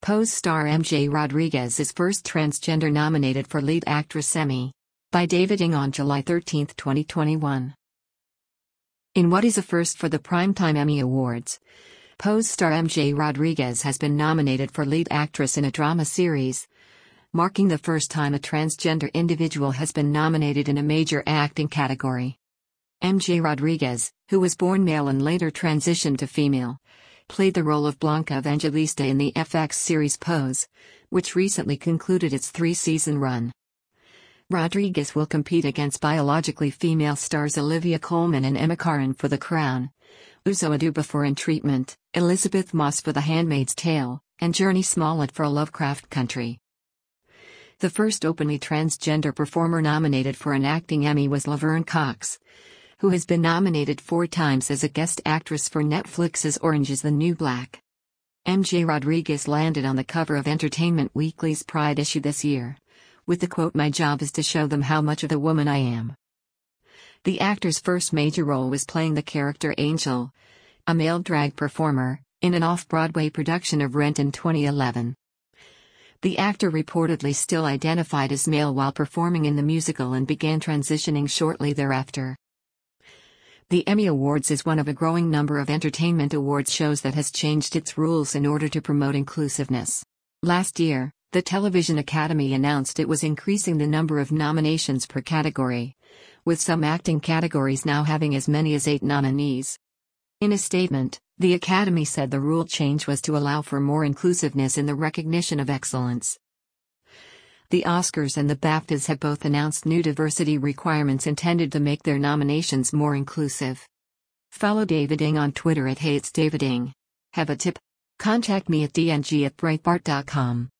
Pose star MJ Rodriguez is first transgender nominated for Lead Actress Emmy. By David Ng on July 13, 2021. In what is a first for the Primetime Emmy Awards, Pose star MJ Rodriguez has been nominated for Lead Actress in a Drama Series, marking the first time a transgender individual has been nominated in a major acting category. MJ Rodriguez, who was born male and later transitioned to female, played the role of Blanca Evangelista in the FX series Pose, which recently concluded its 3-season run. Rodriguez will compete against biologically female stars Olivia Colman and Emma Corrin for The Crown, Uzo Aduba for In Treatment, Elizabeth Moss for The Handmaid's Tale, and Jurnee Smollett for A Lovecraft Country. The first openly transgender performer nominated for an acting Emmy was Laverne Cox, who has been nominated 4 times as a guest actress for Netflix's Orange is the New Black. MJ Rodriguez landed on the cover of Entertainment Weekly's Pride issue this year, with the quote, "My job is to show them how much of a woman I am." The actor's first major role was playing the character Angel, a male drag performer, in an off-Broadway production of Rent in 2011. The actor reportedly still identified as male while performing in the musical and began transitioning shortly thereafter. The Emmy Awards is one of a growing number of entertainment awards shows that has changed its rules in order to promote inclusiveness. Last year, the Television Academy announced it was increasing the number of nominations per category, with some acting categories now having as many as 8 nominees. In a statement, the Academy said the rule change was to allow for more inclusiveness in the recognition of excellence. The Oscars and the BAFTAs have both announced new diversity requirements intended to make their nominations more inclusive. Follow David Ng on Twitter @HeyIt'sDavidNg. Have a tip? Contact me at dng@breitbart.com.